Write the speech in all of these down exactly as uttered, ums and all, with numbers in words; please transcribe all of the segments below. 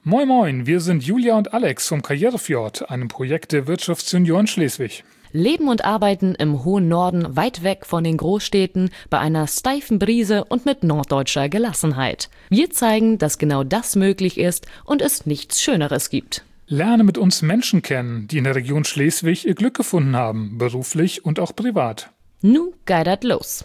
Moin Moin, wir sind Julia und Alex vom Karrierefjord, einem Projekt der Wirtschaftsjunioren Schleswig. Leben und arbeiten im hohen Norden, weit weg von den Großstädten, bei einer steifen Brise und mit norddeutscher Gelassenheit. Wir zeigen, dass genau das möglich ist und es nichts Schöneres gibt. Lerne mit uns Menschen kennen, die in der Region Schleswig ihr Glück gefunden haben, beruflich und auch privat. Nu geidert los.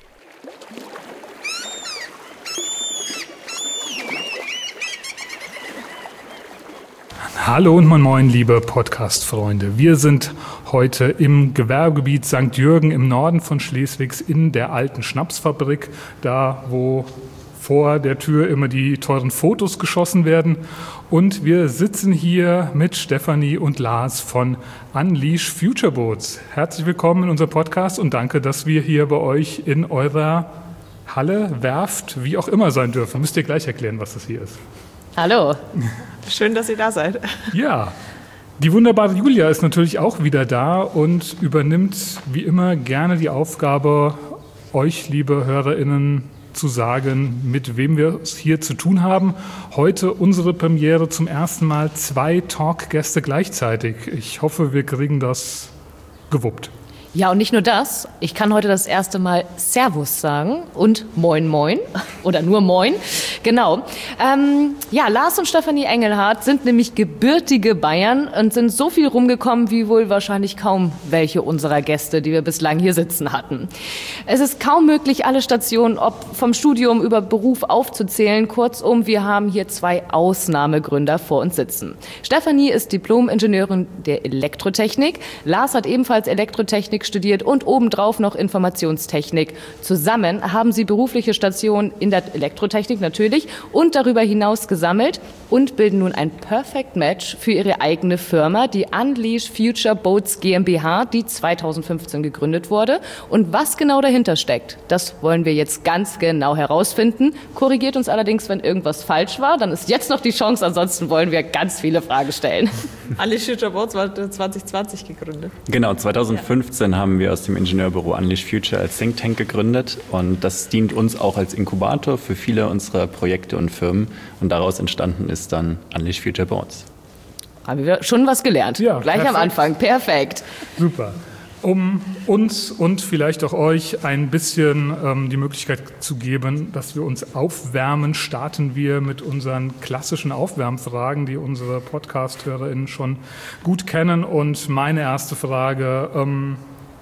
Hallo und moin moin, liebe Podcast-Freunde. Wir sind heute im Gewerbegebiet Sankt Jürgen im Norden von Schleswigs in der alten Schnapsfabrik, da wo vor der Tür immer die teuren Fotos geschossen werden. Und wir sitzen hier mit Stefanie und Lars von Unleash Future Boats. Herzlich willkommen in unserem Podcast und danke, dass wir hier bei euch in eurer Halle, Werft, wie auch immer sein dürfen. Müsst ihr gleich erklären, was das hier ist. Hallo. Schön, dass ihr da seid. Ja, die wunderbare Julia ist natürlich auch wieder da und übernimmt wie immer gerne die Aufgabe, euch, liebe HörerInnen, zu sagen, mit wem wir es hier zu tun haben. Heute unsere Premiere, zum ersten Mal zwei Talkgäste gleichzeitig. Ich hoffe, wir kriegen das gewuppt. Ja, und nicht nur das, ich kann heute das erste Mal Servus sagen und Moin Moin oder nur Moin, genau. Ähm, ja, Lars und Stefanie Engelhardt sind nämlich gebürtige Bayern und sind so viel rumgekommen wie wohl wahrscheinlich kaum welche unserer Gäste, die wir bislang hier sitzen hatten. Es ist kaum möglich, alle Stationen, ob vom Studium über Beruf aufzuzählen. Kurzum, wir haben hier zwei Ausnahmegründer vor uns sitzen. Stefanie ist Diplom-Ingenieurin der Elektrotechnik, Lars hat ebenfalls Elektrotechnik studiert und obendrauf noch Informationstechnik. Zusammen haben sie berufliche Stationen in der Elektrotechnik natürlich und darüber hinaus gesammelt und bilden nun ein Perfect Match für ihre eigene Firma, die Unleash Future Boats GmbH, die zweitausendfünfzehn gegründet wurde. Und was genau dahinter steckt, das wollen wir jetzt ganz genau herausfinden. Korrigiert uns allerdings, wenn irgendwas falsch war, dann ist jetzt noch die Chance, ansonsten wollen wir ganz viele Fragen stellen. Unleash Future Boats war zwanzig zwanzig gegründet. Genau, zweitausendfünfzehn ja. haben wir aus dem Ingenieurbüro Unleash Future als Think Tank gegründet und das dient uns auch als Inkubator für viele unserer Projekte und Firmen und daraus entstanden ist dann Unleash Future Boats. Haben wir schon was gelernt, ja, gleich perfekt. Am Anfang, perfekt. Super. Um uns und vielleicht auch euch ein bisschen ähm, die Möglichkeit zu geben, dass wir uns aufwärmen, starten wir mit unseren klassischen Aufwärmfragen, die unsere Podcast-HörerInnen schon gut kennen. Und meine erste Frage ähm,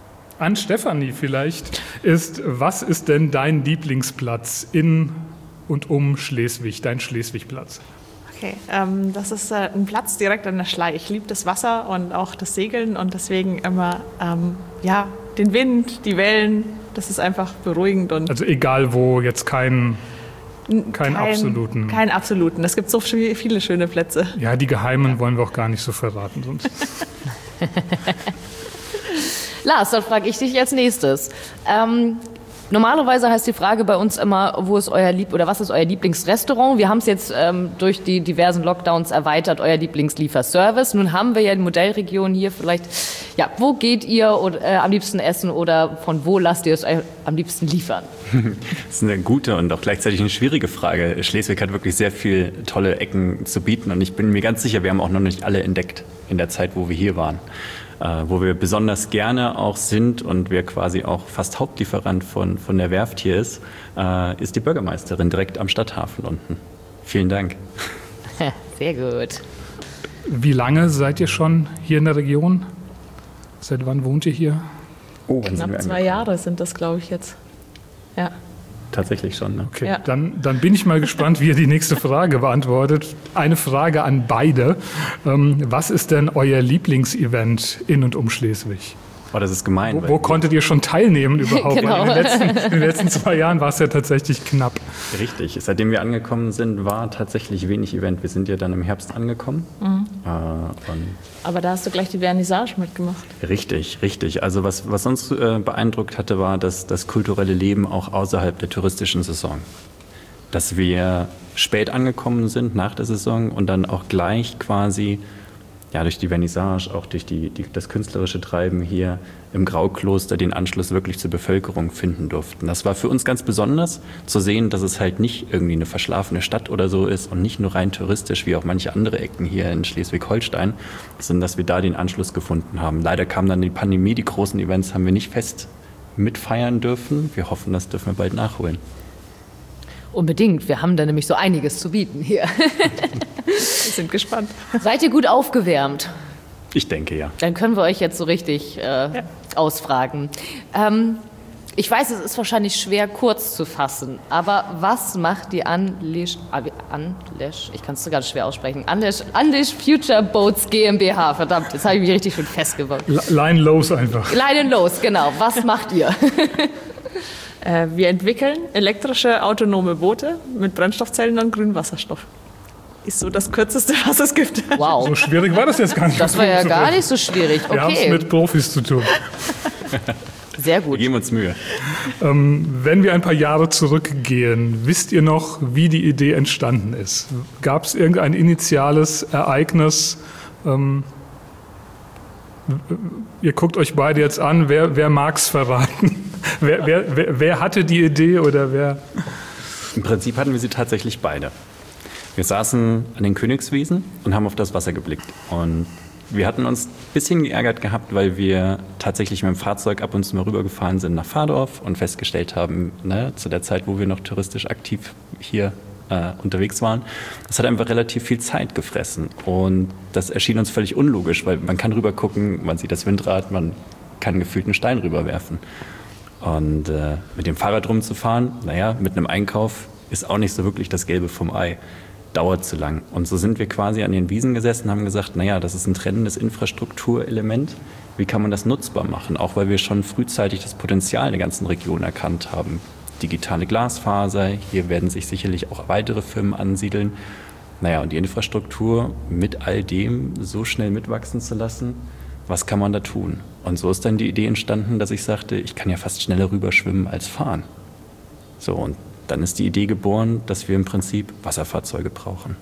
an Stefanie vielleicht ist, was ist denn dein Lieblingsplatz in und um Schleswig, dein Schleswigplatz? Okay, ähm, das ist äh, ein Platz direkt an der Schlei. Ich liebe das Wasser und auch das Segeln und deswegen immer ähm, ja, den Wind, die Wellen, das ist einfach beruhigend. Und also egal wo, jetzt kein, kein, kein absoluten. Kein absoluten, es gibt so viele schöne Plätze. Ja, die geheimen ja. wollen wir auch gar nicht so verraten. Sonst. Lars, dann frage ich dich als nächstes. Ähm, Normalerweise heißt die Frage bei uns immer, wo ist euer Lieb- oder was ist euer Lieblingsrestaurant? Wir haben es jetzt ähm, durch die diversen Lockdowns erweitert, euer Lieblingslieferservice. Nun haben wir ja die Modellregion hier vielleicht. Ja, wo geht ihr oder, äh, am liebsten essen oder von wo lasst ihr es euch am liebsten liefern? Das ist eine gute und auch gleichzeitig eine schwierige Frage. Schleswig hat wirklich sehr viele tolle Ecken zu bieten und ich bin mir ganz sicher, wir haben auch noch nicht alle entdeckt in der Zeit, wo wir hier waren. Äh, wo wir besonders gerne auch sind und wir quasi auch fast Hauptlieferant von, von der Werft hier ist, äh, ist die Bürgermeisterin direkt am Stadthafen unten. Vielen Dank. Sehr gut. Wie lange seid ihr schon hier in der Region? Seit wann wohnt ihr hier? Oh, knapp zwei Jahre sind das, glaube ich, jetzt. Ja. Tatsächlich schon. Ne? Okay, ja. dann, dann bin ich mal gespannt, wie ihr die nächste Frage beantwortet. Eine Frage an beide. Ähm, was ist denn euer Lieblingsevent in und um Schleswig? Oh, das ist gemein. Wo, wo konntet ihr schon teilnehmen überhaupt? Genau. In den, letzten, in den letzten zwei Jahren war es ja tatsächlich knapp. Richtig. Seitdem wir angekommen sind, war tatsächlich wenig Event. Wir sind ja dann im Herbst angekommen. Mhm. Äh, und Aber da hast du gleich die Vernissage mitgemacht. Richtig, richtig. Also was, was uns äh, beeindruckt hatte, war das, das kulturelle Leben auch außerhalb der touristischen Saison. Dass wir spät angekommen sind nach der Saison und dann auch gleich quasi ja, durch die Vernissage, auch durch die, die, das künstlerische Treiben hier im Graukloster den Anschluss wirklich zur Bevölkerung finden durften. Das war für uns ganz besonders, zu sehen, dass es halt nicht irgendwie eine verschlafene Stadt oder so ist und nicht nur rein touristisch, wie auch manche andere Ecken hier in Schleswig-Holstein, sondern dass wir da den Anschluss gefunden haben. Leider kam dann die Pandemie, die großen Events haben wir nicht fest mitfeiern dürfen. Wir hoffen, das dürfen wir bald nachholen. Unbedingt, wir haben da nämlich so einiges zu bieten hier. Wir sind gespannt. Seid ihr gut aufgewärmt? Ich denke, ja. Dann können wir euch jetzt so richtig äh, ja. ausfragen. Ähm, ich weiß, es ist wahrscheinlich schwer kurz zu fassen, aber was macht die Unleash, Unleash ich kann es ganz schwer aussprechen, Unleash, Unleash Future Boats GmbH, verdammt, jetzt habe ich mich richtig schon festgebaut. Line los einfach. Line los, genau. Was macht ihr? Wir entwickeln elektrische autonome Boote mit Brennstoffzellen und grünem Wasserstoff. Ist so das Kürzeste, was es gibt. Wow. So schwierig war das jetzt gar nicht. Das war ja gar nicht so schwierig. Okay. Wir haben es mit Profis zu tun. Sehr gut. Wir geben uns Mühe. Ähm, wenn wir ein paar Jahre zurückgehen, wisst ihr noch, wie die Idee entstanden ist? Gab es irgendein initiales Ereignis? Ähm, ihr guckt euch beide jetzt an. Wer, wer mag es verraten? wer, wer, wer, wer hatte die Idee oder wer? Im Prinzip hatten wir sie tatsächlich beide. Wir saßen an den Königswiesen und haben auf das Wasser geblickt. Und wir hatten uns ein bisschen geärgert gehabt, weil wir tatsächlich mit dem Fahrzeug ab und zu mal rübergefahren sind nach Fahrdorf und festgestellt haben, ne, zu der Zeit, wo wir noch touristisch aktiv hier äh, unterwegs waren, das hat einfach relativ viel Zeit gefressen. Und das erschien uns völlig unlogisch, weil man kann rüber gucken, man sieht das Windrad, man kann gefühlt einen Stein rüberwerfen. Und äh, mit dem Fahrrad rumzufahren, naja, mit einem Einkauf ist auch nicht so wirklich das Gelbe vom Ei. Dauert zu lang. Und so sind wir quasi an den Wiesen gesessen und haben gesagt, naja, das ist ein trennendes Infrastrukturelement. Wie kann man das nutzbar machen? Auch weil wir schon frühzeitig das Potenzial der ganzen Region erkannt haben. Digitale Glasfaser, hier werden sich sicherlich auch weitere Firmen ansiedeln. Naja, und die Infrastruktur mit all dem so schnell mitwachsen zu lassen, was kann man da tun? Und so ist dann die Idee entstanden, dass ich sagte, ich kann ja fast schneller rüberschwimmen als fahren. So, und dann ist die Idee geboren, dass wir im Prinzip Wasserfahrzeuge brauchen.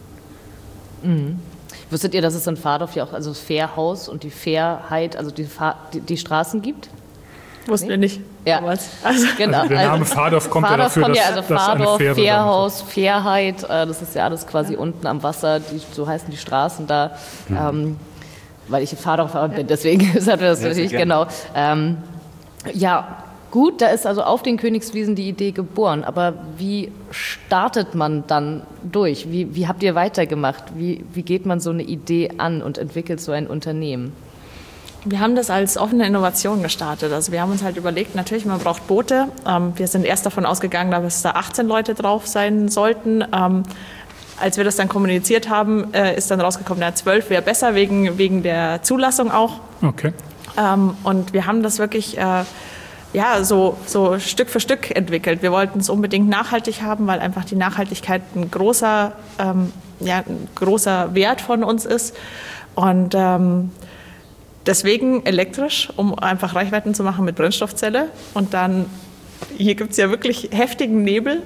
Mhm. Wusstet ihr, dass es in Fahrdorf ja auch also das Fährhaus und die Fährheit, also die, Fahr die, die Straßen gibt? Wussten wir nicht. Ja, also, genau. Also der Name Fahrdorf kommt Fahrdorf ja dafür, kommt dass, ja, also dass Fahrdorf, eine Fähre Fährhaus, Fährheit, äh, das ist ja alles quasi ja. unten am Wasser, die, so heißen die Straßen da, mhm. ähm, weil ich in Fahrdorf bin, ja. deswegen ist das ja, natürlich, genau. Ähm, ja, gut, da ist also auf den Königswiesen die Idee geboren, aber wie startet man dann durch? Wie, wie habt ihr weitergemacht? Wie, wie geht man so eine Idee an und entwickelt so ein Unternehmen? Wir haben das als offene Innovation gestartet. Also wir haben uns halt überlegt, natürlich, man braucht Boote. Ähm, wir sind erst davon ausgegangen, dass da achtzehn Leute drauf sein sollten. Ähm, als wir das dann kommuniziert haben, äh, ist dann rausgekommen, ja, zwölf wäre besser, wegen, wegen der Zulassung auch. Okay. Ähm, und wir haben das wirklich... Äh, ja, so, so Stück für Stück entwickelt. Wir wollten es unbedingt nachhaltig haben, weil einfach die Nachhaltigkeit ein großer, ähm, ja, ein großer Wert von uns ist. Und ähm, deswegen elektrisch, um einfach Reichweiten zu machen mit Brennstoffzelle. Und dann, hier gibt es ja wirklich heftigen Nebel.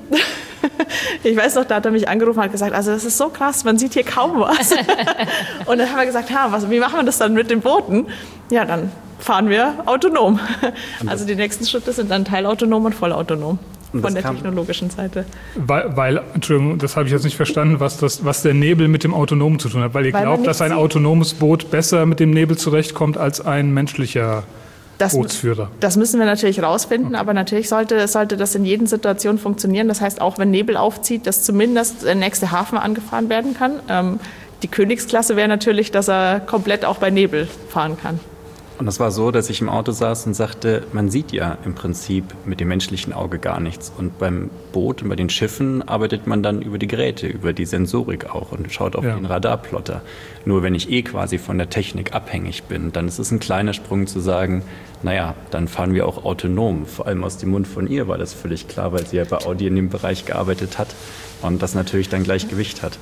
Ich weiß noch, da hat er mich angerufen und hat gesagt, also das ist so krass, man sieht hier kaum was. Und dann haben wir gesagt, ha, was, wie machen wir das dann mit den Booten? Ja, dann fahren wir autonom. Also die nächsten Schritte sind dann teilautonom und vollautonom von der technologischen Seite. Weil, weil, Entschuldigung, das habe ich jetzt nicht verstanden, was, das, was der Nebel mit dem Autonomen zu tun hat. Weil ihr weil glaubt, dass ein sieht. autonomes Boot besser mit dem Nebel zurechtkommt als ein menschlicher das, Bootsführer. Das müssen wir natürlich rausfinden, okay. aber natürlich sollte, sollte das in jeder Situation funktionieren. Das heißt, auch wenn Nebel aufzieht, dass zumindest der nächste Hafen angefahren werden kann. Ähm, die Königsklasse wäre natürlich, dass er komplett auch bei Nebel fahren kann. Und das war so, dass ich im Auto saß und sagte, man sieht ja im Prinzip mit dem menschlichen Auge gar nichts. Und beim Boot und bei den Schiffen arbeitet man dann über die Geräte, über die Sensorik auch und schaut auf ja. den Radarplotter. Nur wenn ich eh quasi von der Technik abhängig bin, dann ist es ein kleiner Sprung zu sagen, naja, dann fahren wir auch autonom. Vor allem aus dem Mund von ihr war das völlig klar, weil sie ja bei Audi in dem Bereich gearbeitet hat und das natürlich dann gleich Gewicht hat.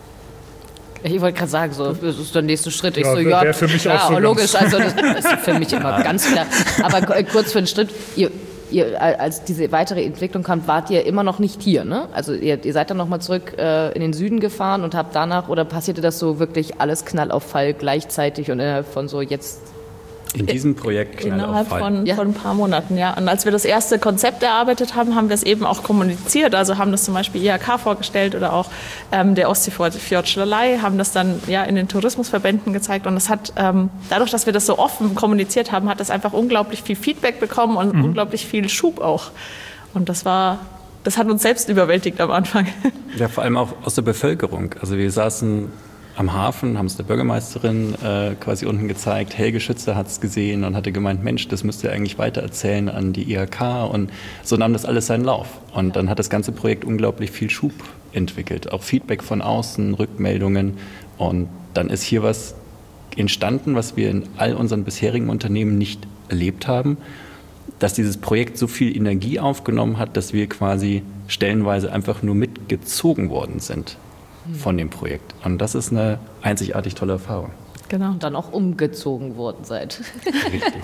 Ich wollte gerade sagen, so, das ist der nächste Schritt. Ich ja, so, ja, für mich klar, auch so logisch, also das ist für mich immer ganz klar. Aber kurz für den Schritt, ihr, ihr, als diese weitere Entwicklung kam, wart ihr immer noch nicht hier, ne? Also ihr, ihr seid dann nochmal zurück äh, in den Süden gefahren und habt danach, oder passierte das so wirklich alles Knall auf Fall gleichzeitig und innerhalb von so jetzt... In diesem Projekt Knall Innerhalb auf Fall. von, Ja. von ein paar Monaten, ja. Und als wir das erste Konzept erarbeitet haben, haben wir es eben auch kommuniziert. Also haben das zum Beispiel I H K vorgestellt oder auch ähm, der Ostseefjord Schlei, haben das dann ja in den Tourismusverbänden gezeigt. Und das hat, ähm, dadurch, dass wir das so offen kommuniziert haben, hat das einfach unglaublich viel Feedback bekommen und mhm. unglaublich viel Schub auch. Und das war, das hat uns selbst überwältigt am Anfang. Ja, vor allem auch aus der Bevölkerung. Also wir saßen am Hafen, haben es der Bürgermeisterin äh, quasi unten gezeigt. Helge Schütze hat es gesehen und hatte gemeint, Mensch, das müsst ihr eigentlich weitererzählen an die I H K. Und so nahm das alles seinen Lauf. Und dann hat das ganze Projekt unglaublich viel Schub entwickelt. Auch Feedback von außen, Rückmeldungen. Und dann ist hier was entstanden, was wir in all unseren bisherigen Unternehmen nicht erlebt haben, dass dieses Projekt so viel Energie aufgenommen hat, dass wir quasi stellenweise einfach nur mitgezogen worden sind von dem Projekt. Und das ist eine einzigartig tolle Erfahrung. Genau. Und dann auch umgezogen worden seid. Richtig.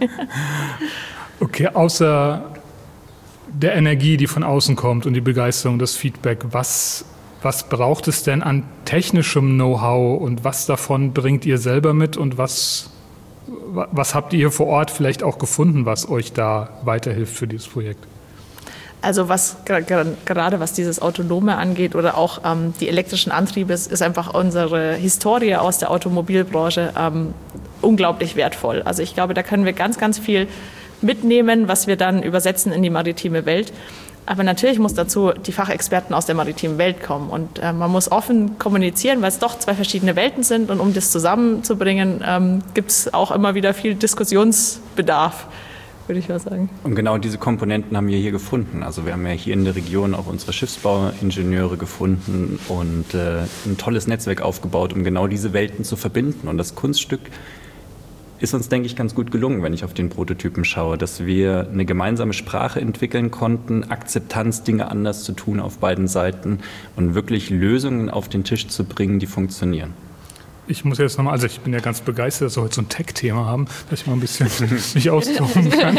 Okay, außer der Energie, die von außen kommt und die Begeisterung, das Feedback, was, was braucht es denn an technischem Know-how und was davon bringt ihr selber mit und was, was habt ihr hier vor Ort vielleicht auch gefunden, was euch da weiterhilft für dieses Projekt? Also was gerade was dieses Autonome angeht oder auch ähm, die elektrischen Antriebe, ist, ist einfach unsere Historie aus der Automobilbranche ähm, unglaublich wertvoll. Also ich glaube, da können wir ganz, ganz viel mitnehmen, was wir dann übersetzen in die maritime Welt. Aber natürlich muss dazu die Fachexperten aus der maritimen Welt kommen. Und äh, man muss offen kommunizieren, weil es doch zwei verschiedene Welten sind. Und um das zusammenzubringen, ähm, gibt es auch immer wieder viel Diskussionsbedarf, würde ich mal sagen. Und genau diese Komponenten haben wir hier gefunden. Also wir haben ja hier in der Region auch unsere Schiffsbauingenieure gefunden und äh, ein tolles Netzwerk aufgebaut, um genau diese Welten zu verbinden. Und das Kunststück ist uns, denke ich, ganz gut gelungen, wenn ich auf den Prototypen schaue, dass wir eine gemeinsame Sprache entwickeln konnten, Akzeptanz, Dinge anders zu tun auf beiden Seiten und wirklich Lösungen auf den Tisch zu bringen, die funktionieren. Ich muss jetzt nochmal, also ich bin ja ganz begeistert, dass wir heute so ein Tech-Thema haben, dass ich mal ein bisschen mich austoben kann.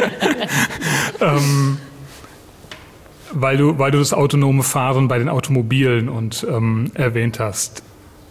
ähm, weil du, weil du das autonome Fahren bei den Automobilen und ähm, erwähnt hast.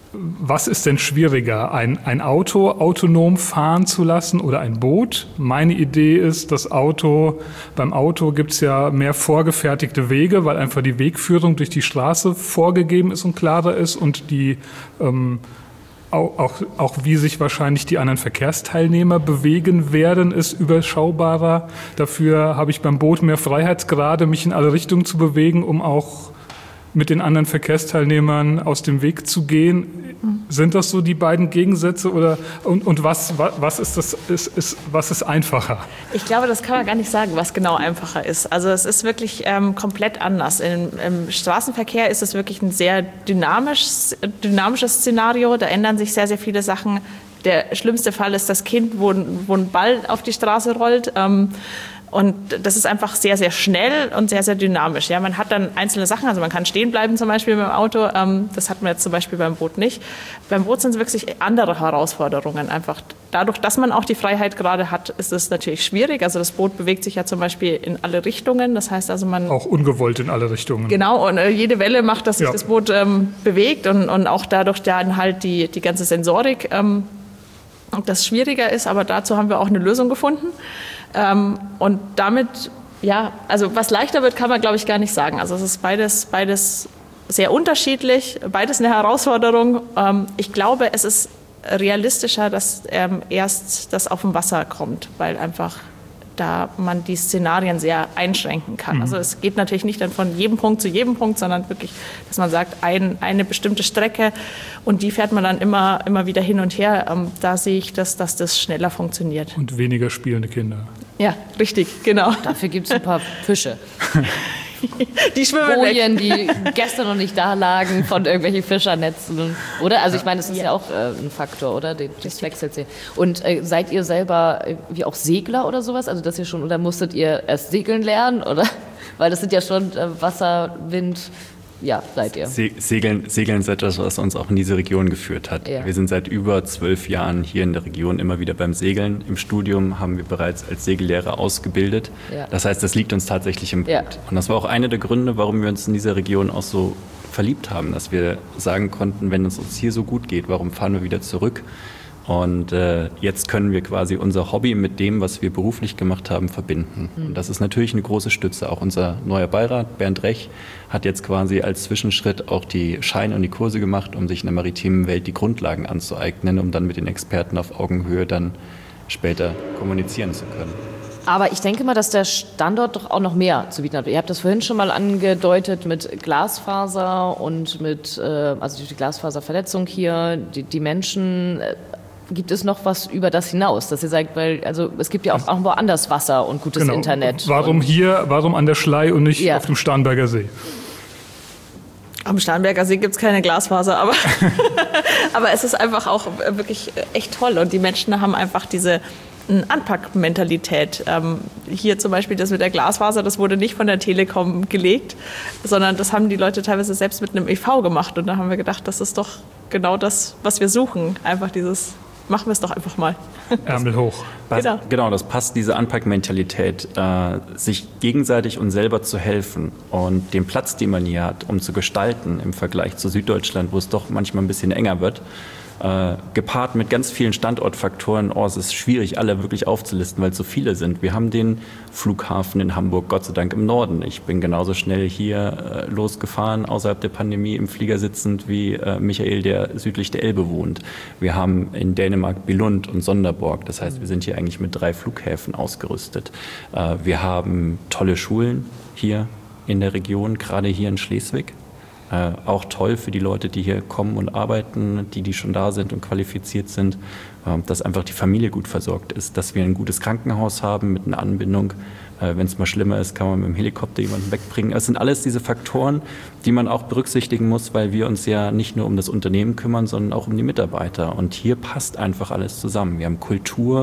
Was ist denn schwieriger, ein, ein Auto autonom fahren zu lassen oder ein Boot? Meine Idee ist, das Auto, beim Auto gibt es ja mehr vorgefertigte Wege, weil einfach die Wegführung durch die Straße vorgegeben ist und klarer ist und die ähm, Auch, auch, auch wie sich wahrscheinlich die anderen Verkehrsteilnehmer bewegen werden, ist überschaubarer. Dafür habe ich beim Boot mehr Freiheitsgrade, mich in alle Richtungen zu bewegen, um auch mit den anderen Verkehrsteilnehmern aus dem Weg zu gehen. Mhm. Sind das so die beiden Gegensätze oder und, und was, was, ist das, ist, ist, was ist einfacher? Ich glaube, das kann man gar nicht sagen, was genau einfacher ist. Also es ist wirklich ähm, komplett anders. Im, Im Straßenverkehr ist es wirklich ein sehr dynamisch, dynamisches Szenario. Da ändern sich sehr, sehr viele Sachen. Der schlimmste Fall ist das Kind, wo, wo ein Ball auf die Straße rollt. Ähm, Und das ist einfach sehr, sehr schnell und sehr, sehr dynamisch. Ja, man hat dann einzelne Sachen, also man kann stehen bleiben zum Beispiel mit dem Auto. Das hat man jetzt zum Beispiel beim Boot nicht. Beim Boot sind es wirklich andere Herausforderungen. Einfach dadurch, dass man auch die Freiheit gerade hat, ist es natürlich schwierig. Also das Boot bewegt sich ja zum Beispiel in alle Richtungen. Das heißt also man... Auch ungewollt in alle Richtungen. Genau, und jede Welle macht, dass sich ja. das Boot ähm, bewegt und, und auch dadurch dann halt die, die ganze Sensorik ähm, das schwieriger ist. Aber dazu haben wir auch eine Lösung gefunden. Ähm, und damit, ja, also was leichter wird, kann man, glaube ich, gar nicht sagen. Also es ist beides, beides sehr unterschiedlich, beides eine Herausforderung. Ähm, ich glaube, es ist realistischer, dass ähm, erst das auf dem Wasser kommt, weil einfach da man die Szenarien sehr einschränken kann. Mhm. Also es geht natürlich nicht dann von jedem Punkt zu jedem Punkt, sondern wirklich, dass man sagt, ein, eine bestimmte Strecke und die fährt man dann immer, immer wieder hin und her. Ähm, da sehe ich, dass, dass das schneller funktioniert. Und weniger spielende Kinder. Ja, richtig, genau. Dafür gibt es ein paar Fische. Die schwimmen Bojen, weg. die gestern noch nicht da lagen von irgendwelchen Fischernetzen, oder? Also ich meine, das ist ja, ja auch äh, ein Faktor, oder? Das wechselt sich. Und äh, seid ihr selber äh, wie auch Segler oder sowas? Also dass ihr schon, oder musstet ihr erst segeln lernen, oder? Weil das sind ja schon äh, Wasser, Wind, ja, seid ihr? Se Segeln, Segeln ist etwas, was uns auch in diese Region geführt hat. Ja. Wir sind seit über zwölf Jahren hier in der Region immer wieder beim Segeln. Im Studium haben wir bereits als Segellehrer ausgebildet. Ja. Das heißt, das liegt uns tatsächlich im Blut. Ja. Und das war auch einer der Gründe, warum wir uns in dieser Region auch so verliebt haben, dass wir sagen konnten, wenn es uns hier so gut geht, warum fahren wir wieder zurück? Und äh, jetzt können wir quasi unser Hobby mit dem, was wir beruflich gemacht haben, verbinden. Mhm. Und das ist natürlich eine große Stütze. Auch unser neuer Beirat, Bernd Rech, hat jetzt quasi als Zwischenschritt auch die Scheine und die Kurse gemacht, um sich in der maritimen Welt die Grundlagen anzueignen, um dann mit den Experten auf Augenhöhe dann später kommunizieren zu können. Aber ich denke mal, dass der Standort doch auch noch mehr zu bieten hat. Ihr habt das vorhin schon mal angedeutet mit Glasfaser und mit, äh, also die Glasfaserverletzung hier, die, die Menschen. Äh, Gibt es noch was über das hinaus, dass ihr sagt, weil also es gibt ja auch, auch woanders Wasser und gutes genau. Internet. Warum und hier, warum an der Schlei und nicht ja. auf dem Starnberger See? Am Starnberger See gibt es keine Glasfaser, aber, aber es ist einfach auch wirklich echt toll. Und die Menschen haben einfach diese Anpackmentalität. Ähm, hier zum Beispiel das mit der Glasfaser, das wurde nicht von der Telekom gelegt, sondern das haben die Leute teilweise selbst mit einem E V gemacht. Und da haben wir gedacht, das ist doch genau das, was wir suchen. Einfach dieses, machen wir es doch einfach mal. Ärmel hoch. Passt, Genau. genau, das passt, diese Anpackmentalität, äh, sich gegenseitig und selber zu helfen und den Platz, den man hier hat, um zu gestalten im Vergleich zu Süddeutschland, wo es doch manchmal ein bisschen enger wird, äh, gepaart mit ganz vielen Standortfaktoren. Oh, es ist schwierig, alle wirklich aufzulisten, weil es so viele sind. Wir haben den Flughafen in Hamburg, Gott sei Dank im Norden. Ich bin genauso schnell hier äh, losgefahren, außerhalb der Pandemie im Flieger sitzend, wie äh, Michael, der südlich der Elbe wohnt. Wir haben in Dänemark Billund und Sonderborg. Das heißt, wir sind hier eigentlich mit drei Flughäfen ausgerüstet. Äh, wir haben tolle Schulen hier in der Region, gerade hier in Schleswig. Äh, auch toll für die Leute, die hier kommen und arbeiten, die, die schon da sind und qualifiziert sind, äh, dass einfach die Familie gut versorgt ist, dass wir ein gutes Krankenhaus haben mit einer Anbindung. Äh, wenn es mal schlimmer ist, kann man mit dem Helikopter jemanden wegbringen. Es sind alles diese Faktoren, die man auch berücksichtigen muss, weil wir uns ja nicht nur um das Unternehmen kümmern, sondern auch um die Mitarbeiter. Und hier passt einfach alles zusammen. Wir haben Kultur,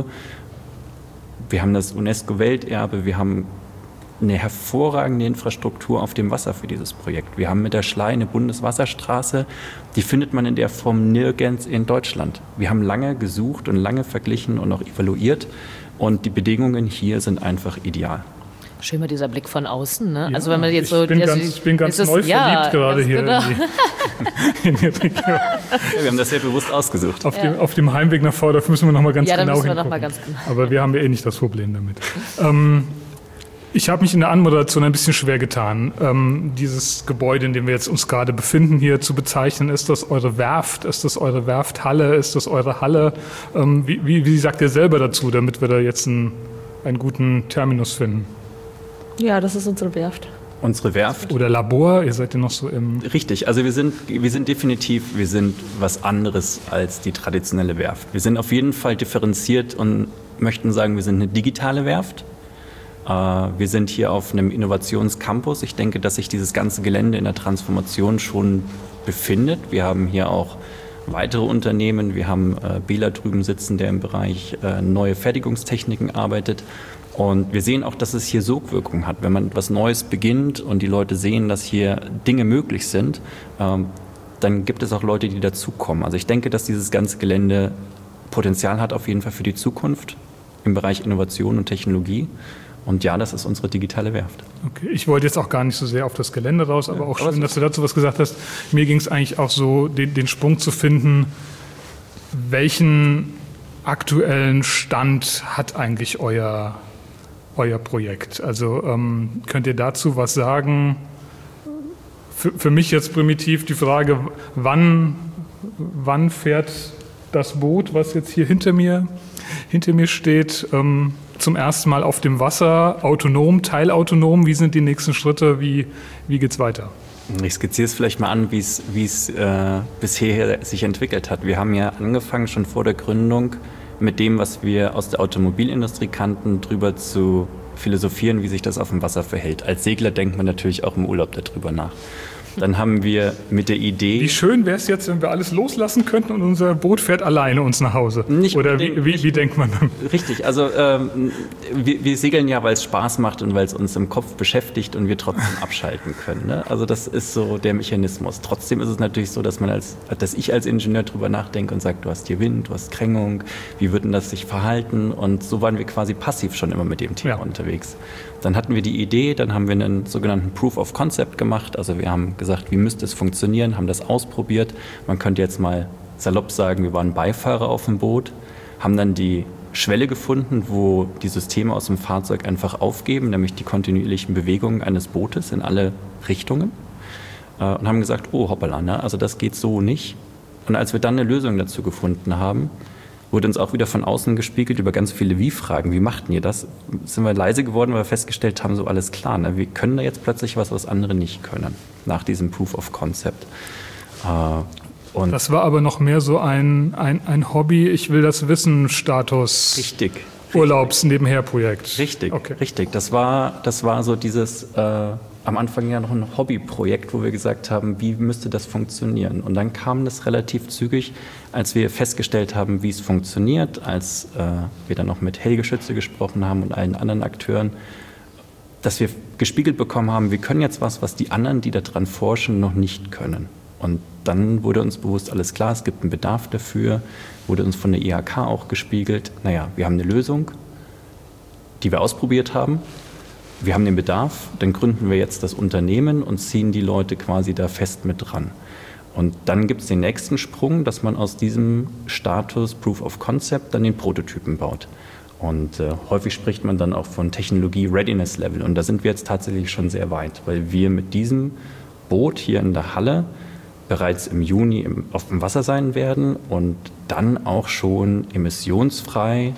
wir haben das UNESCO-Welterbe, wir haben eine hervorragende Infrastruktur auf dem Wasser für dieses Projekt. Wir haben mit der Schlei eine Bundeswasserstraße, die findet man in der Form nirgends in Deutschland. Wir haben lange gesucht und lange verglichen und auch evaluiert und die Bedingungen hier sind einfach ideal. Schön mal dieser Blick von außen, ne? Ja, also wenn man jetzt ich so, bin also, ganz, ich bin ganz ist neu es, ja, verliebt gerade hier genau. in, die, in die Region. Ja, wir haben das sehr bewusst ausgesucht. Auf, dem, auf dem Heimweg nach Vordorf müssen wir noch mal ganz Ja, da genau müssen wir noch hingucken. mal ganz genau. Aber wir haben ja eh nicht das Problem damit. ähm, Ich habe mich in der Anmoderation ein bisschen schwer getan, ähm, dieses Gebäude, in dem wir jetzt uns gerade befinden, hier zu bezeichnen. Ist das eure Werft? Ist das eure Werfthalle? Ist das eure Halle? Ähm, wie, wie, wie sagt ihr selber dazu, damit wir da jetzt einen, einen guten Terminus finden? Ja, das ist unsere Werft. Unsere Werft. Oder Labor? Ihr seid ja noch so im... Richtig, also wir sind, wir sind definitiv, wir sind was anderes als die traditionelle Werft. Wir sind auf jeden Fall differenziert und möchten sagen, wir sind eine digitale Werft. Wir sind hier auf einem Innovationscampus. Ich denke, dass sich dieses ganze Gelände in der Transformation schon befindet. Wir haben hier auch weitere Unternehmen. Wir haben äh, Bela drüben sitzen, der im Bereich äh, neue Fertigungstechniken arbeitet. Und wir sehen auch, dass es hier Sogwirkung hat. Wenn man etwas Neues beginnt und die Leute sehen, dass hier Dinge möglich sind, ähm, dann gibt es auch Leute, die dazukommen. Also ich denke, dass dieses ganze Gelände Potenzial hat auf jeden Fall für die Zukunft im Bereich Innovation und Technologie. Und ja, das ist unsere digitale Werft. Okay, ich wollte jetzt auch gar nicht so sehr auf das Gelände raus, aber Ja, auch aber schön, dass du dazu was gesagt hast. Mir ging es eigentlich auch so, den, den Sprung zu finden, welchen aktuellen Stand hat eigentlich euer, euer Projekt? Also ähm, könnt ihr dazu was sagen? Für, für mich jetzt primitiv die Frage, wann, wann fährt das Boot, was jetzt hier hinter mir, hinter mir steht, ähm, zum ersten Mal auf dem Wasser, autonom, teilautonom? Wie sind die nächsten Schritte? Wie, wie geht es weiter? Ich skizziere es vielleicht mal an, wie es, wie es äh, bisher sich entwickelt hat. Wir haben ja angefangen, schon vor der Gründung, mit dem, was wir aus der Automobilindustrie kannten, drüber zu philosophieren, wie sich das auf dem Wasser verhält. Als Segler denkt man natürlich auch im Urlaub darüber nach. Dann haben wir mit der Idee... Wie schön wäre es jetzt, wenn wir alles loslassen könnten und unser Boot fährt alleine uns nach Hause? Nicht Oder wie, wie, wie denkt man dann? Richtig, also ähm, wir, wir segeln ja, weil es Spaß macht und weil es uns im Kopf beschäftigt und wir trotzdem abschalten können. Ne? Also das ist so der Mechanismus. Trotzdem ist es natürlich so, dass man als, dass ich als Ingenieur drüber nachdenke und sage, du hast hier Wind, du hast Krängung, wie würden das sich verhalten? Und so waren wir quasi passiv schon immer mit dem Thema ja. unterwegs. Dann hatten wir die Idee, dann haben wir einen sogenannten Proof of Concept gemacht. Also wir haben gesagt, wie müsste es funktionieren, haben das ausprobiert. Man könnte jetzt mal salopp sagen, wir waren Beifahrer auf dem Boot, haben dann die Schwelle gefunden, wo die Systeme aus dem Fahrzeug einfach aufgeben, nämlich die kontinuierlichen Bewegungen eines Bootes in alle Richtungen. Und haben gesagt, oh hoppala, ne? Also das geht so nicht. Und als wir dann eine Lösung dazu gefunden haben, wurde uns auch wieder von außen gespiegelt über ganz viele Wie-Fragen. Wie machten ihr das? Sind wir leise geworden, weil wir festgestellt haben, so alles klar. Ne? Wir können da jetzt plötzlich was, was andere nicht können, nach diesem Proof of Concept. Äh, und das war aber noch mehr so ein, ein, ein Hobby, ich will das wissen, Status. Richtig. Urlaubs-Nebenher-Projekt. Richtig, okay. richtig. Das war, das war so dieses, äh, am Anfang ja noch ein Hobbyprojekt, wo wir gesagt haben, wie müsste das funktionieren? Und dann kam das relativ zügig, als wir festgestellt haben, wie es funktioniert, als äh, wir dann noch mit Helge Schütze gesprochen haben und allen anderen Akteuren, dass wir gespiegelt bekommen haben, wir können jetzt was, was die anderen, die daran forschen, noch nicht können. Und dann wurde uns bewusst, alles klar, es gibt einen Bedarf dafür, wurde uns von der I H K auch gespiegelt, naja, wir haben eine Lösung, die wir ausprobiert haben, wir haben den Bedarf, dann gründen wir jetzt das Unternehmen und ziehen die Leute quasi da fest mit dran. Und dann gibt es den nächsten Sprung, dass man aus diesem Status Proof of Concept dann den Prototypen baut. Und äh, häufig spricht man dann auch von Technologie Readiness Level. Und da sind wir jetzt tatsächlich schon sehr weit, weil wir mit diesem Boot hier in der Halle bereits im Juni im, auf dem Wasser sein werden und dann auch schon emissionsfrei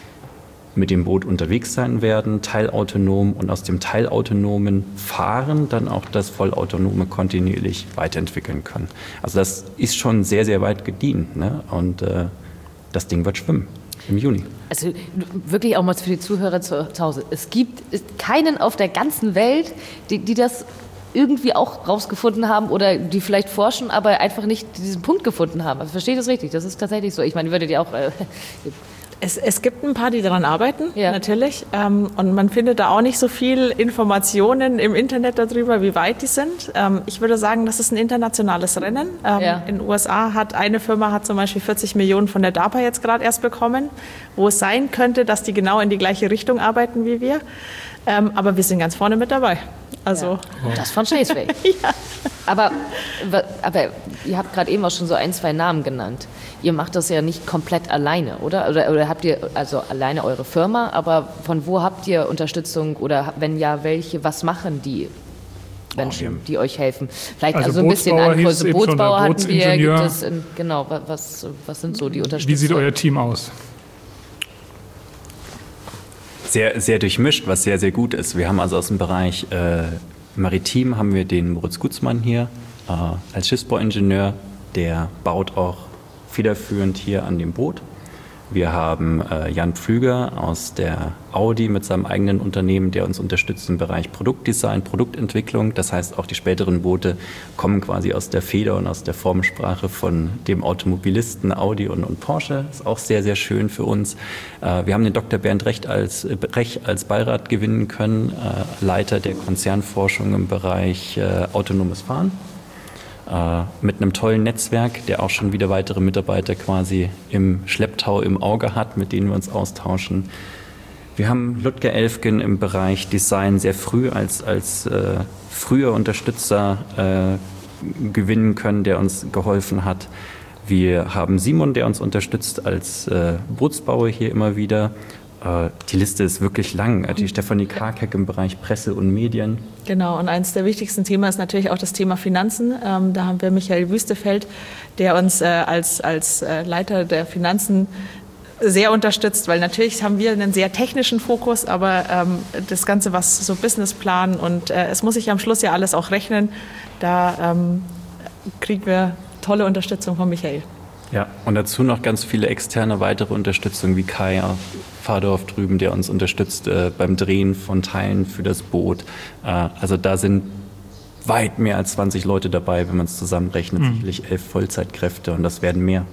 mit dem Boot unterwegs sein werden, teilautonom und aus dem teilautonomen Fahren dann auch das vollautonome kontinuierlich weiterentwickeln können. Also das ist schon sehr, sehr weit gediehen, ne? Und äh, das Ding wird schwimmen im Juni. Also wirklich auch mal für die Zuhörer zu, zu Hause. Es gibt keinen auf der ganzen Welt, die, die das irgendwie auch rausgefunden haben oder die vielleicht forschen, aber einfach nicht diesen Punkt gefunden haben. Also versteht das richtig? Das ist tatsächlich so. Ich meine, würdet ihr auch... Äh, Es, es gibt ein paar, die daran arbeiten, ja. natürlich. Ähm, und man findet da auch nicht so viel Informationen im Internet darüber, wie weit die sind. Ähm, ich würde sagen, das ist ein internationales Rennen. Ähm, ja. In den U S A hat eine Firma hat zum Beispiel vierzig Millionen von der DARPA jetzt gerade erst bekommen, wo es sein könnte, dass die genau in die gleiche Richtung arbeiten wie wir. Ähm, aber wir sind ganz vorne mit dabei. Also ja. Das von Schleswig. ja. aber, aber ihr habt gerade eben auch schon so ein, zwei Namen genannt. Ihr macht das ja nicht komplett alleine, oder? Oder, oder habt ihr also alleine eure Firma, aber von wo habt ihr Unterstützung oder wenn ja, welche, was machen die Menschen, die euch helfen? Vielleicht also, also ein bisschen Angriffe. Bootsbauer hatten wir, gibt es in, genau, was, was sind so die Unterstützung? Wie sieht euer Team aus? Sehr, sehr durchmischt, was sehr, sehr gut ist. Wir haben also aus dem Bereich äh, Maritim haben wir den Moritz Gutzmann hier äh, als Schiffsbauingenieur, der baut auch federführend hier an dem Boot. Wir haben äh, Jan Pflüger aus der Audi mit seinem eigenen Unternehmen, der uns unterstützt im Bereich Produktdesign, Produktentwicklung. Das heißt, auch die späteren Boote kommen quasi aus der Feder und aus der Formensprache von dem Automobilisten Audi und, und Porsche. Ist auch sehr, sehr schön für uns. Äh, wir haben den Doktor Bernd Recht als, äh, Rech als Beirat gewinnen können, äh, Leiter der Konzernforschung im Bereich äh, autonomes Fahren. Mit einem tollen Netzwerk, der auch schon wieder weitere Mitarbeiter quasi im Schlepptau im Auge hat, mit denen wir uns austauschen. Wir haben Ludger Elfgen im Bereich Design sehr früh als, als äh, früher Unterstützer äh, gewinnen können, der uns geholfen hat. Wir haben Simon, der uns unterstützt als äh, Bootsbauer hier immer wieder. Die Liste ist wirklich lang. Die Stefanie Karkeck im Bereich Presse und Medien. Genau, und eines der wichtigsten Themen ist natürlich auch das Thema Finanzen. Ähm, da haben wir Michael Wüstefeld, der uns äh, als, als äh, Leiter der Finanzen sehr unterstützt, weil natürlich haben wir einen sehr technischen Fokus, aber ähm, das Ganze, was so Businessplan und äh, es muss sich am Schluss ja alles auch rechnen, da ähm, kriegen wir tolle Unterstützung von Michael. Ja, und dazu noch ganz viele externe weitere Unterstützung wie Kai Fahrdorf drüben, der uns unterstützt äh, beim Drehen von Teilen für das Boot. Äh, also da sind weit mehr als zwanzig Leute dabei, wenn man es zusammenrechnet, mhm. sicherlich elf Vollzeitkräfte und das werden mehr.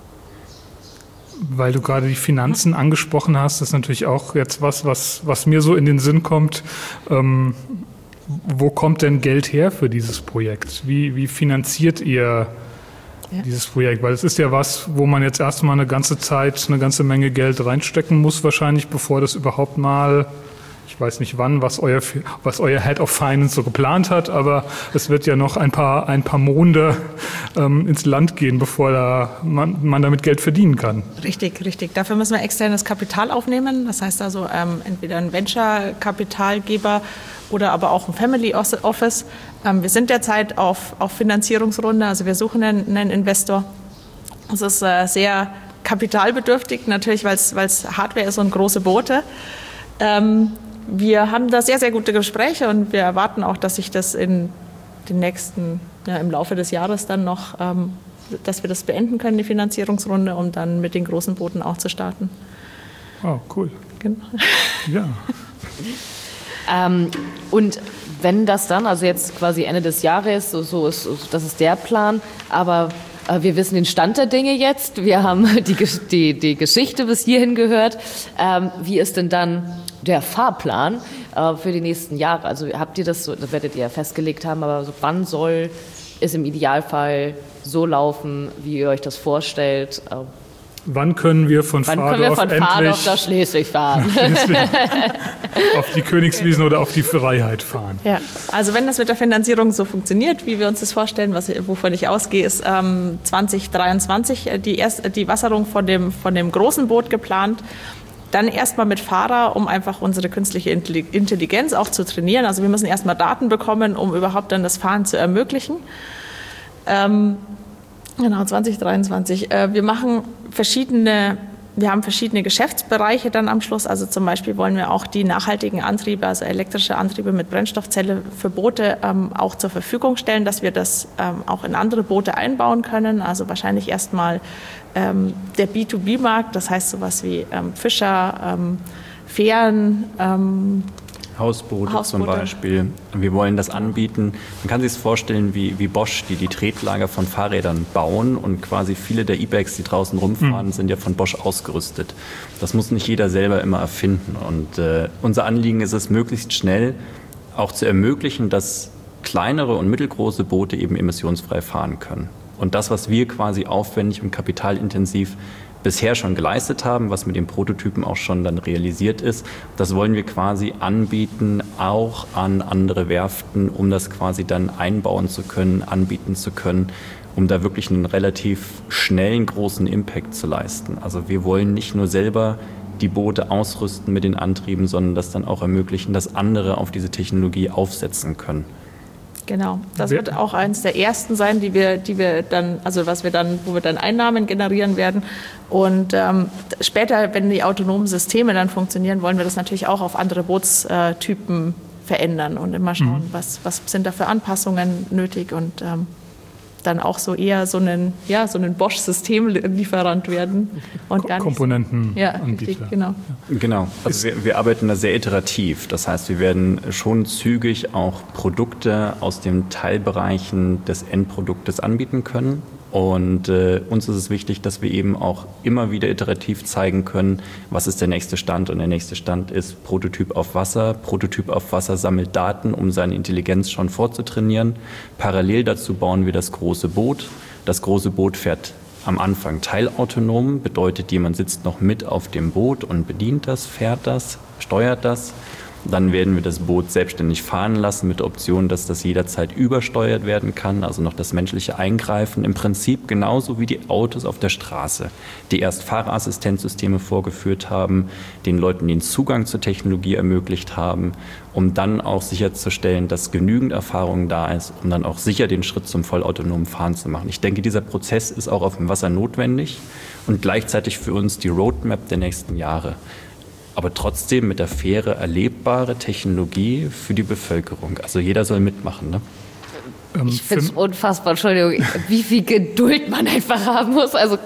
Weil du gerade die Finanzen angesprochen hast, ist natürlich auch jetzt was, was, was mir so in den Sinn kommt. Ähm, wo kommt denn Geld her für dieses Projekt? Wie, wie finanziert ihr ja. dieses Projekt? Weil es ist ja was, wo man jetzt erstmal eine ganze Zeit, eine ganze Menge Geld reinstecken muss wahrscheinlich, bevor das überhaupt mal... Ich weiß nicht wann, was euer, was euer Head of Finance so geplant hat, aber es wird ja noch ein paar, ein paar Monde ähm, ins Land gehen, bevor da man, man damit Geld verdienen kann. Richtig, richtig. Dafür müssen wir externes Kapital aufnehmen. Das heißt also ähm, entweder ein Venture-Kapitalgeber oder aber auch ein Family Office. Ähm, wir sind derzeit auf, auf Finanzierungsrunde, also wir suchen einen, einen Investor. Das ist äh, sehr kapitalbedürftig, natürlich, weil es Hardware ist und große Boote. Ähm, Wir haben da sehr, sehr gute Gespräche und wir erwarten auch, dass sich das in den nächsten, ja, im Laufe des Jahres dann noch, ähm, dass wir das beenden können, die Finanzierungsrunde, um dann mit den großen Booten auch zu starten. Oh, cool. Genau. Ja. ähm, und wenn das dann, also jetzt quasi Ende des Jahres, so, so ist, das ist der Plan, aber äh, wir wissen den Stand der Dinge jetzt, wir haben die, die, die Geschichte bis hierhin gehört. Ähm, wie ist denn dann der Fahrplan äh, für die nächsten Jahre? Also habt ihr das, so, das werdet ihr ja festgelegt haben, aber so, wann soll es im Idealfall so laufen, wie ihr euch das vorstellt? Äh, wann können wir von wann Fahrdorf können wir von endlich Fahrdorf nach Schleswig fahren? auf die Königswiesen oder auf die Freiheit fahren? Ja, also wenn das mit der Finanzierung so funktioniert, wie wir uns das vorstellen, was, wovon ich ausgehe, ist ähm, zwanzig dreiundzwanzig die, erste, die Wasserung von dem, von dem großen Boot geplant. Dann erstmal mit Fahrer, um einfach unsere künstliche Intelligenz auch zu trainieren. Also wir müssen erstmal Daten bekommen, um überhaupt dann das Fahren zu ermöglichen. Ähm, genau, zwanzig dreiundzwanzig. Äh, wir machen verschiedene, wir haben verschiedene Geschäftsbereiche dann am Schluss. Also zum Beispiel wollen wir auch die nachhaltigen Antriebe, also elektrische Antriebe mit Brennstoffzelle für Boote ähm, auch zur Verfügung stellen, dass wir das ähm, auch in andere Boote einbauen können. Also wahrscheinlich erstmal ähm, der B zwei B Markt, das heißt sowas wie ähm, Fischer, ähm, Fähren, ähm, Hausboote, Hausboote zum Beispiel. Wir wollen das anbieten. Man kann sich es vorstellen wie, wie Bosch, die die Tretlager von Fahrrädern bauen und quasi viele der E-Bikes, die draußen rumfahren, mhm. sind ja von Bosch ausgerüstet. Das muss nicht jeder selber immer erfinden. Und äh, unser Anliegen ist es, möglichst schnell auch zu ermöglichen, dass kleinere und mittelgroße Boote eben emissionsfrei fahren können. Und das, was wir quasi aufwendig und kapitalintensiv bisher schon geleistet haben, was mit den Prototypen auch schon dann realisiert ist, das wollen wir quasi anbieten, auch an andere Werften, um das quasi dann einbauen zu können, anbieten zu können, um da wirklich einen relativ schnellen, großen Impact zu leisten. Also wir wollen nicht nur selber die Boote ausrüsten mit den Antrieben, sondern das dann auch ermöglichen, dass andere auf diese Technologie aufsetzen können. Genau, das wird auch eines der ersten sein, die wir, die wir dann, also was wir dann, wo wir dann Einnahmen generieren werden. Und ähm, später, wenn die autonomen Systeme dann funktionieren, wollen wir das natürlich auch auf andere Bootstypen verändern und immer schauen, mhm. was, was sind da für Anpassungen nötig und ähm, dann auch so eher so einen, ja, so einen Bosch-Systemlieferant werden. Und gar nicht Komponenten. Ja, richtig, genau. Genau, also wir, wir arbeiten da sehr iterativ. Das heißt, wir werden schon zügig auch Produkte aus den Teilbereichen des Endproduktes anbieten können. Und äh, uns ist es wichtig, dass wir eben auch immer wieder iterativ zeigen können, was ist der nächste Stand. Und der nächste Stand ist Prototyp auf Wasser. Prototyp auf Wasser sammelt Daten, um seine Intelligenz schon vorzutrainieren. Parallel dazu bauen wir das große Boot. Das große Boot fährt am Anfang teilautonom, bedeutet, jemand sitzt noch mit auf dem Boot und bedient das, fährt das, steuert das. Dann werden wir das Boot selbstständig fahren lassen mit der Option, dass das jederzeit übersteuert werden kann, also noch das menschliche Eingreifen. Im Prinzip genauso wie die Autos auf der Straße, die erst Fahrerassistenzsysteme vorgeführt haben, den Leuten den Zugang zur Technologie ermöglicht haben, um dann auch sicherzustellen, dass genügend Erfahrung da ist, um dann auch sicher den Schritt zum vollautonomen Fahren zu machen. Ich denke, dieser Prozess ist auch auf dem Wasser notwendig und gleichzeitig für uns die Roadmap der nächsten Jahre. Aber trotzdem mit der Fähre erlebbare Technologie für die Bevölkerung. Also jeder soll mitmachen, ne? Ich finde es unfassbar, Entschuldigung, wie viel Geduld man einfach haben muss. Also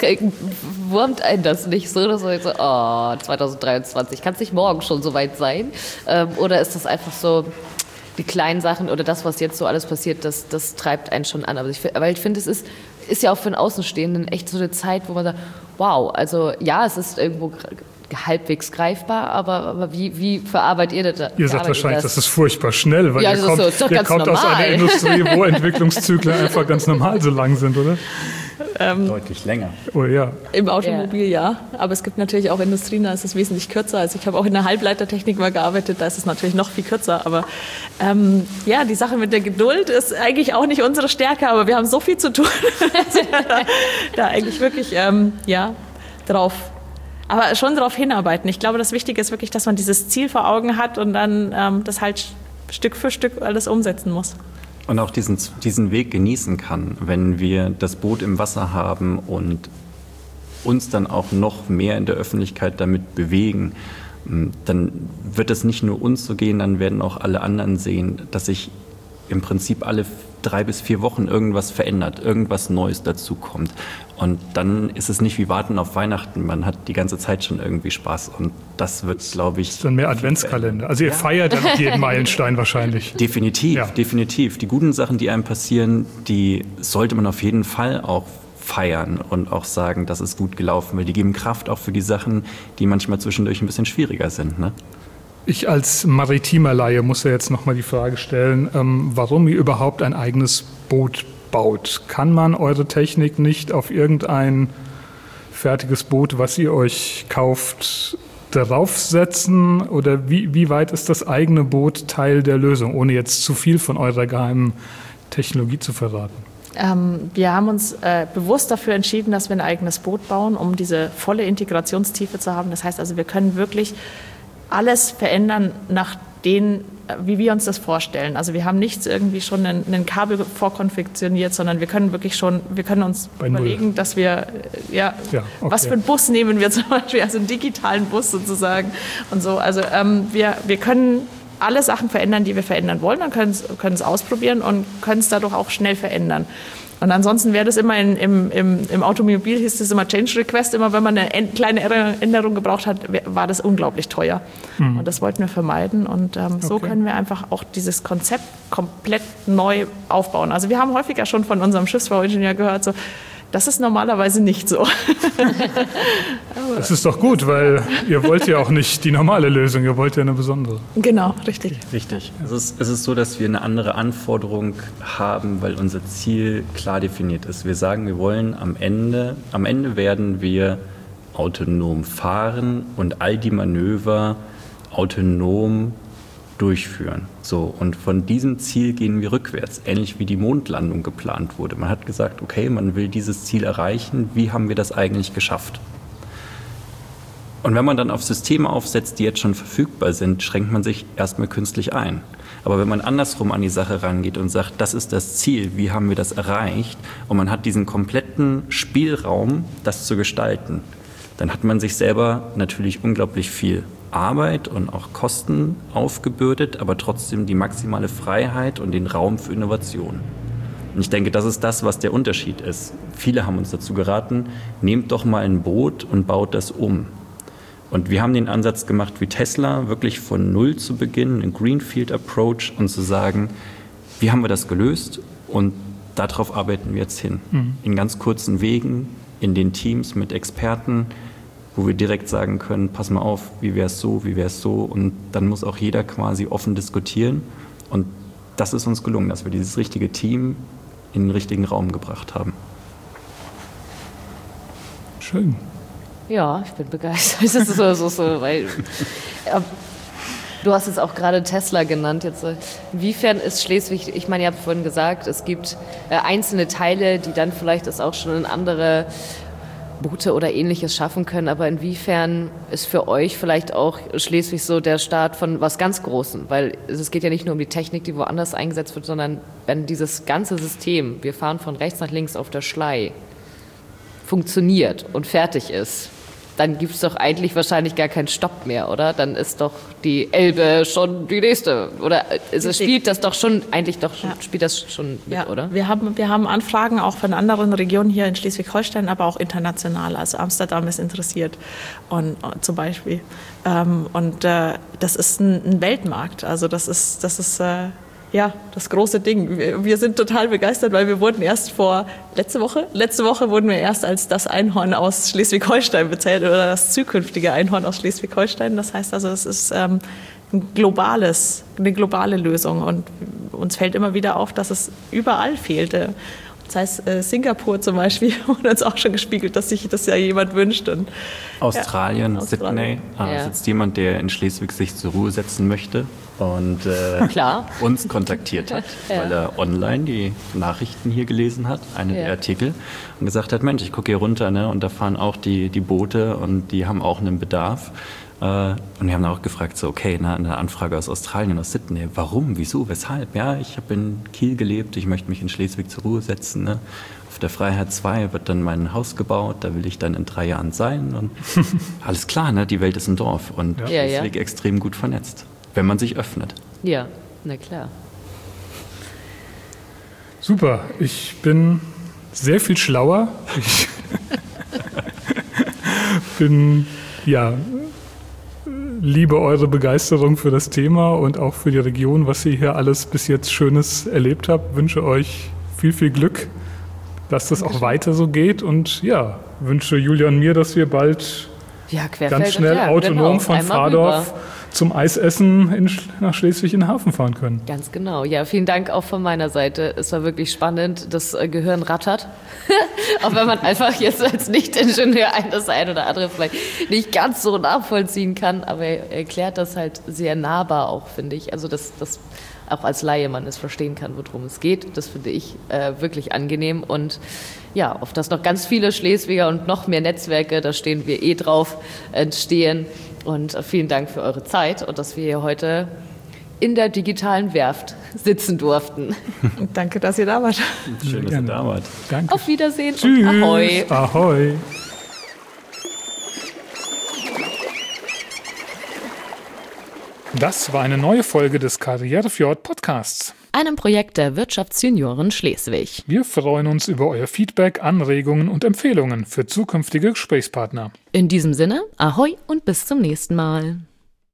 wurmt einen das nicht so, dass man so, oh, zwanzig dreiundzwanzig, kann es nicht morgen schon so weit sein? Ähm, oder ist das einfach so, die kleinen Sachen oder das, was jetzt so alles passiert, das, das treibt einen schon an. Aber ich, weil ich finde, es ist, ist ja auch für einen Außenstehenden echt so eine Zeit, wo man sagt, wow, also ja, es ist irgendwo halbwegs greifbar, aber, aber wie, wie verarbeitet ihr das? Ihr sagt wahrscheinlich, das? das ist furchtbar schnell, weil ja, ihr kommt, so, ihr kommt aus einer Industrie, wo Entwicklungszyklen einfach ganz normal so lang sind, oder? Ähm, Deutlich länger. Oh ja. Im Automobil ja. ja, aber es gibt natürlich auch Industrien, da ist es wesentlich kürzer. Also ich habe auch in der Halbleitertechnik mal gearbeitet, da ist es natürlich noch viel kürzer. Aber ähm, ja, die Sache mit der Geduld ist eigentlich auch nicht unsere Stärke, aber wir haben so viel zu tun, dass wir da, da eigentlich wirklich ähm, ja, drauf, aber schon darauf hinarbeiten. Ich glaube, das Wichtige ist wirklich, dass man dieses Ziel vor Augen hat und dann ähm, das halt Stück für Stück alles umsetzen muss. Und auch diesen, diesen Weg genießen kann, wenn wir das Boot im Wasser haben und uns dann auch noch mehr in der Öffentlichkeit damit bewegen, dann wird es nicht nur uns so gehen, dann werden auch alle anderen sehen, dass sich im Prinzip alle drei bis vier Wochen irgendwas verändert, irgendwas Neues dazu kommt. Und dann ist es nicht wie Warten auf Weihnachten. Man hat die ganze Zeit schon irgendwie Spaß. Und das wird, glaube ich... Das ist dann mehr Adventskalender. Also ihr ja. feiert dann auch jeden Meilenstein wahrscheinlich. Definitiv, ja. definitiv. Die guten Sachen, die einem passieren, die sollte man auf jeden Fall auch feiern und auch sagen, das ist gut gelaufen. Weil die geben Kraft auch für die Sachen, die manchmal zwischendurch ein bisschen schwieriger sind, ne? Ich als maritimer Laie muss ja jetzt nochmal die Frage stellen, ähm, warum ihr überhaupt ein eigenes Boot baut. Kann man eure Technik nicht auf irgendein fertiges Boot, was ihr euch kauft, draufsetzen? Oder wie, wie weit ist das eigene Boot Teil der Lösung, ohne jetzt zu viel von eurer geheimen Technologie zu verraten? Ähm, wir haben uns äh, bewusst dafür entschieden, dass wir ein eigenes Boot bauen, um diese volle Integrationstiefe zu haben. Das heißt also, wir können wirklich alles verändern nach den, wie wir uns das vorstellen. Also wir haben nichts irgendwie schon ein, ein Kabel vorkonfektioniert, sondern wir können wirklich schon, wir können uns Bei überlegen, Null. dass wir, ja, ja okay. was für einen Bus nehmen wir zum Beispiel, also einen digitalen Bus sozusagen und so. Also ähm, wir, wir können alle Sachen verändern, die wir verändern wollen, dann können es ausprobieren und können es dadurch auch schnell verändern. Und ansonsten wäre das immer in, im, im, im Automobil, hieß das immer Change Request, immer wenn man eine kleine Änderung gebraucht hat, war das unglaublich teuer. Mhm. Und das wollten wir vermeiden. Und ähm, okay. so können wir einfach auch dieses Konzept komplett neu aufbauen. Also wir haben häufiger schon von unserem Schiffsbauingenieur gehört, so, das ist normalerweise nicht so. Das ist doch gut, weil ihr wollt ja auch nicht die normale Lösung, ihr wollt ja eine besondere. Genau, richtig. Richtig. Es ist, es ist so, dass wir eine andere Anforderung haben, weil unser Ziel klar definiert ist. Wir sagen, wir wollen am Ende, am Ende werden wir autonom fahren und all die Manöver autonom durchführen. So, und von diesem Ziel gehen wir rückwärts, ähnlich wie die Mondlandung geplant wurde. Man hat gesagt, okay, man will dieses Ziel erreichen, wie haben wir das eigentlich geschafft? Und wenn man dann auf Systeme aufsetzt, die jetzt schon verfügbar sind, schränkt man sich erstmal künstlich ein. Aber wenn man andersrum an die Sache rangeht und sagt, das ist das Ziel, wie haben wir das erreicht, und man hat diesen kompletten Spielraum, das zu gestalten, dann hat man sich selber natürlich unglaublich viel Arbeit und auch Kosten aufgebürdet, aber trotzdem die maximale Freiheit und den Raum für Innovation. Und ich denke, das ist das, was der Unterschied ist. Viele haben uns dazu geraten, nehmt doch mal ein Boot und baut das um. Und wir haben den Ansatz gemacht wie Tesla, wirklich von Null zu beginnen, einen Greenfield-Approach, und zu sagen, wie haben wir das gelöst, und darauf arbeiten wir jetzt hin. Mhm. In ganz kurzen Wegen, in den Teams mit Experten, wo wir direkt sagen können, pass mal auf, wie wäre es so, wie wäre es so, und dann muss auch jeder quasi offen diskutieren, und das ist uns gelungen, dass wir dieses richtige Team in den richtigen Raum gebracht haben. Schön. Ja, ich bin begeistert. Das ist so, so, so, weil, äh, du hast jetzt auch gerade Tesla genannt. Jetzt, inwiefern ist Schleswig, ich meine, ihr habt vorhin gesagt, es gibt äh, einzelne Teile, die dann vielleicht es auch schon in andere Boote oder Ähnliches schaffen können, aber inwiefern ist für euch vielleicht auch Schleswig so der Start von was ganz Großem? Weil es geht ja nicht nur um die Technik, die woanders eingesetzt wird, sondern wenn dieses ganze System, wir fahren von rechts nach links auf der Schlei, funktioniert und fertig ist, dann gibt es doch eigentlich wahrscheinlich gar keinen Stopp mehr, oder? Dann ist doch die Elbe schon die nächste. Oder also spielt das doch schon, eigentlich doch schon, ja. spielt das schon mit, ja. oder? Wir haben, wir haben Anfragen auch von anderen Regionen hier in Schleswig-Holstein, aber auch international. Also Amsterdam ist interessiert, und, und zum Beispiel. Ähm, und äh, das ist ein, ein Weltmarkt. Also das ist, das ist äh, ja, das große Ding. Wir, wir sind total begeistert, weil wir wurden erst vor, letzte Woche, letzte Woche wurden wir erst als das Einhorn aus Schleswig-Holstein bezählt oder das zukünftige Einhorn aus Schleswig-Holstein. Das heißt also, es ist ähm, ein globales, eine globale Lösung und uns fällt immer wieder auf, dass es überall fehlte. Das heißt, äh, Singapur zum Beispiel wurde uns auch schon gespiegelt, dass sich das ja jemand wünscht. Und, Australien, ja, Sydney, Australien. äh, Ja. sitzt jemand, der in Schleswig sich zur Ruhe setzen möchte und äh, Klar. uns kontaktiert hat, Ja. weil er online die Nachrichten hier gelesen hat, einen Ja. der Artikel, und gesagt hat, Mensch, ich gucke hier runter, ne, und da fahren auch die, die Boote und die haben auch einen Bedarf. Äh, und wir haben auch gefragt, so okay, na, eine Anfrage aus Australien, aus Sydney, warum, wieso, weshalb? Ja, ich habe in Kiel gelebt, ich möchte mich in Schleswig zur Ruhe setzen. Ne? Auf der Freiheit zwei wird dann mein Haus gebaut, da will ich dann in drei Jahren sein. Und alles klar, ne? Die Welt ist ein Dorf und Ja, ja. Schleswig extrem gut vernetzt, wenn man sich öffnet. Ja, na klar. Super, ich bin sehr viel schlauer. Ich bin, ja, liebe eure Begeisterung für das Thema und auch für die Region, was ihr hier alles bis jetzt Schönes erlebt habt. Wünsche euch viel, viel Glück, dass das auch weiter so geht und ja, wünsche Julia und mir, dass wir bald Ja, querfeld ganz schnell ja, autonom genau. von Einmal Fahrdorf rüber. zum Eisessen in, Sch- nach Schleswig in den Hafen fahren können. Ganz genau. Ja, vielen Dank auch von meiner Seite. Es war wirklich spannend. Das äh, Gehirn rattert. Auch wenn man einfach jetzt als Nicht-Ingenieur ein das eine oder andere vielleicht nicht ganz so nachvollziehen kann. Aber er erklärt das halt sehr nahbar auch, finde ich. Also, dass das auch als Laie man es verstehen kann, worum es geht. Das finde ich äh, wirklich angenehm. Und ja, auf das noch ganz viele Schleswiger und noch mehr Netzwerke, da stehen wir eh drauf, entstehen. Und äh, vielen Dank für eure Zeit und dass wir hier heute in der digitalen Werft sitzen durften. Und danke, dass ihr da wart. Schön, dass ihr gerne. da wart. Danke. Auf Wiedersehen Tschüss. und Ahoi. Ahoi. Das war eine neue Folge des Karrierefjord Podcasts. Einem Projekt der Wirtschaftsjunioren Schleswig. Wir freuen uns über euer Feedback, Anregungen und Empfehlungen für zukünftige Gesprächspartner. In diesem Sinne, Ahoi und bis zum nächsten Mal.